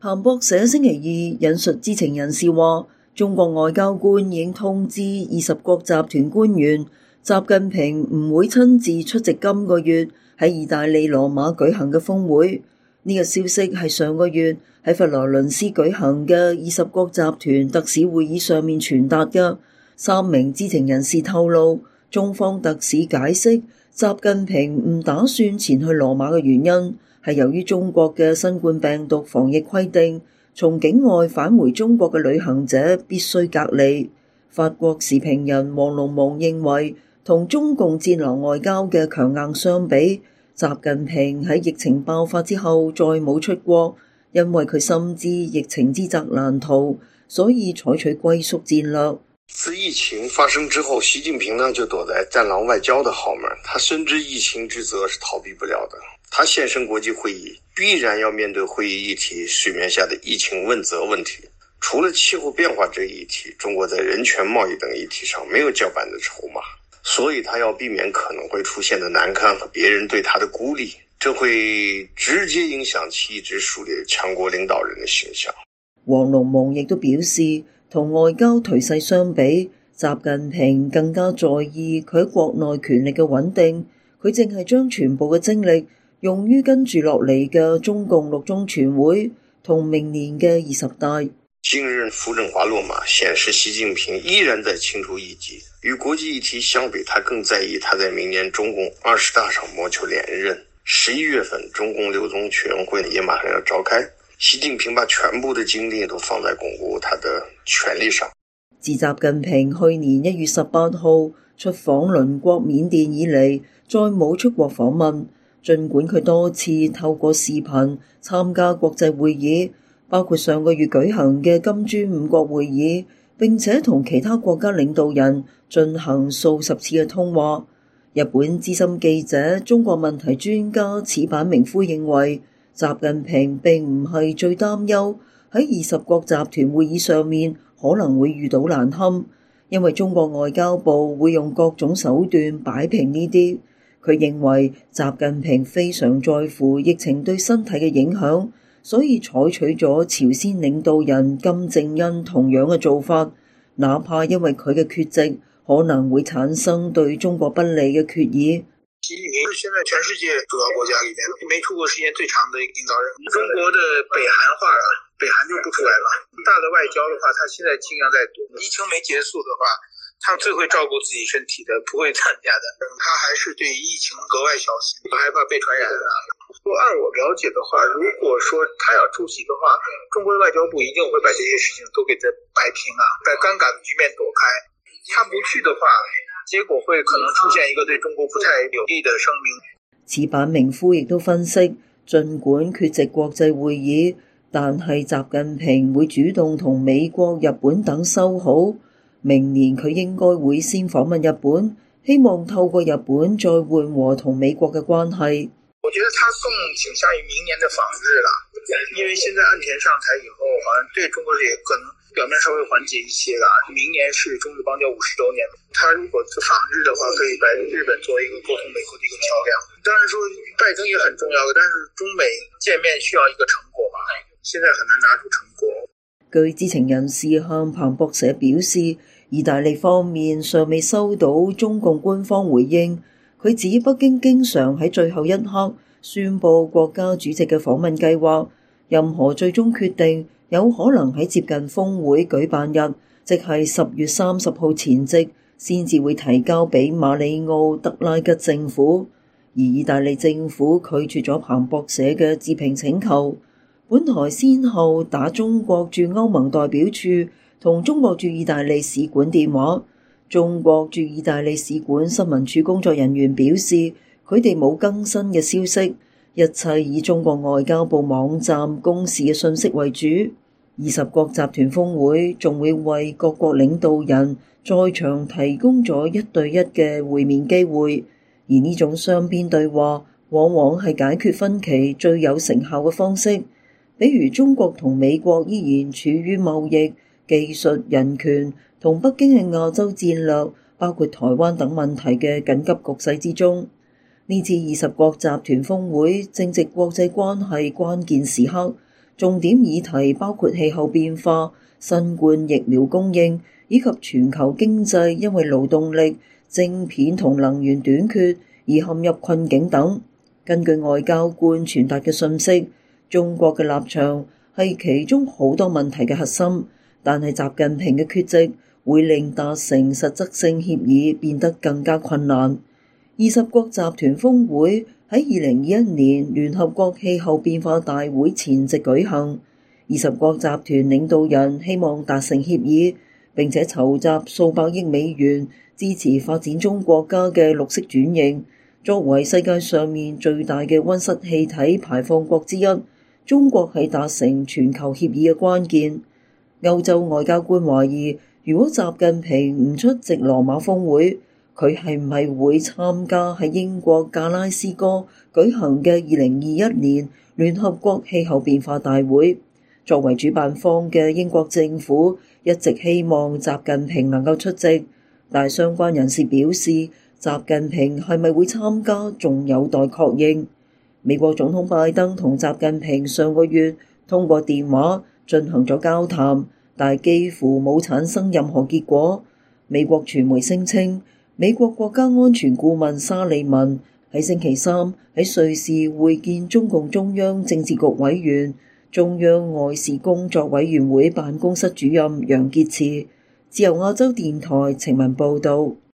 彭博社星期二引述知情人士話，中國外交官已經通知20國集團官員，習近平唔會親自出席今個月喺意大利羅馬舉行嘅峰會。呢個消息係上個月喺佛羅倫斯舉行嘅20國集團特使會議上面傳達嘅。3名知情人士透露，中方特使解釋，習近平唔打算前去羅馬嘅原因係由於中國嘅新冠病毒防疫規定，從境外返回中國嘅旅行者必須隔離。法國時評人王龍蒙認為，同中共戰狼外交嘅強硬相比，習近平喺疫情爆發之後再冇出國，因為佢深知疫情之責難逃，所以採取歸宿戰略。 自疫情發生之後，習近平呢就躲在戰狼外交的後門，他深知疫情之責是逃避不了的。他現身國際會議，必然要面對會議議題水面下的疫情問責問題。除了氣候變化這一議題，中國在人權貿易等議題上沒有叫板的籌碼，所以他要避免可能會出現的難堪和別人對他的孤立，這會直接影響其一直樹立強國領導人的形象。 王龍蒙亦都表示，同外交頹勢相比，習近平更加在意佢喺國內權力嘅穩定，佢淨係將全部嘅精力用於跟住落嚟嘅中共六中全會同明年嘅20大。 近日傅政華落馬，顯示習近平依然在清除異己。與國際議題相比，他更在意他在明年中共20大上謀求連任。11月份中共六中全會也馬上要召開，習近平把全部的精力都放在鞏固他的權力上。 自習近平去年1月18號出訪鄰國緬甸以嚟，再冇出國訪問。儘管佢多次透過視頻參加國際會議，包括上個月舉行嘅金磚5國會議，並且同其他國家領導人進行數十次嘅通話。日本資深記者、中國問題專家矢板明夫認為，習近平並唔係最擔憂喺20國集團會議上面可能會遇到難堪，因為中國外交部會用各種手段擺平呢啲。佢認為習近平非常在乎疫情對身體嘅影響，所以採取咗朝鮮領導人金正恩同樣嘅做法，哪怕因為佢嘅缺席可能會產生對中國不利嘅決議。 習近平是現在全世界主要國家裏面沒出國時間最長的一個領導人。中國的北韓化了，北韓就不出來了。大的外交的話，他現在盡量在躲。疫情沒結束的話，他最會照顧自己身體的，不會參加的。他還是對疫情格外小心，不害怕被傳染的。按我了解的話，如果說他要出席的話，中國的外交部一定會把這些事情都給他擺平啊，把尷尬的局面躲開。他不去的話，結果會可能出現一個對中國不太有利的聲明。 矢板明夫亦都分析，儘管缺席國際會議，但係習近平會主動同美國、日本等修好。明年佢應該會先訪問日本，希望透過日本再緩和同美國嘅關係。 我覺得他更傾向於明年的訪日了，因為現在岸田上台以後，好像對中國也可能表面稍微緩解一些了。明年是中日邦交50周年，他如果訪日的話，可以把日本作為一個溝通美國的一個橋樑。當然說拜登也很重要的，但是中美見面需要一個成果嘛，現在很難拿出成果。 據知情人士向彭博社表示，意大利方面尚未收到中共官方回應。佢指北京經常喺最後一刻宣佈國家主席嘅訪問計劃，任何最終決定有可能喺接近峰會舉辦日，即係10月30號前夕，先至會提交俾馬里奧·德拉吉政府。而意大利政府拒絕咗彭博社嘅置評請求。本台先後打中國駐歐盟代表處同中國駐意大利使館電話，中國駐意大利使館新聞處工作人員表示，佢哋冇更新嘅消息，一切以中國外交部網站公示嘅信息為主。20國集團峰會仲會為各國領導人在場提供咗1對1嘅會面機會，而呢種雙邊對話往往係解決分歧最有成效嘅方式。比如中國同美國依然處於貿易、技術、人權同北京嘅亞洲戰略，包括台灣等問題嘅緊急局勢之中。呢次20國集團峰會正值國際關係關鍵時刻， 重點議題包括氣候變化、新冠疫苗供應以及全球經濟因為勞動力、晶片同能源短缺而陷入困境等。根據外交官傳達嘅信息，中國嘅立場係其中好多問題嘅核心，但係習近平嘅缺席會令達成實質性協議變得更加困難。20國集團峰會喺2021年聯合國氣候變化大會前夕舉行，20國集團領導人希望達成協議，並且籌集數百億美元支持發展中國家嘅綠色轉型。作為世界上面最大嘅溫室氣體排放國之一，中國係達成全球協議嘅關鍵。歐洲外交官懷疑，如果習近平唔出席羅馬峰會，佢係唔係會參加喺英國格拉斯哥舉行嘅2021年聯合國氣候變化大會？作為主辦方嘅英國政府一直希望習近平能夠出席，但相關人士表示，習近平係咪會參加仲有待確認。美國總統拜登同習近平上個月通過電話進行咗交談，但幾乎冇產生任何結果。美國傳媒聲稱，美國國家安全顧問沙利文喺星期三喺瑞士會見中共中央政治局委員、中央外事工作委員會辦公室主任楊潔篪。自由亞洲電台情文報道。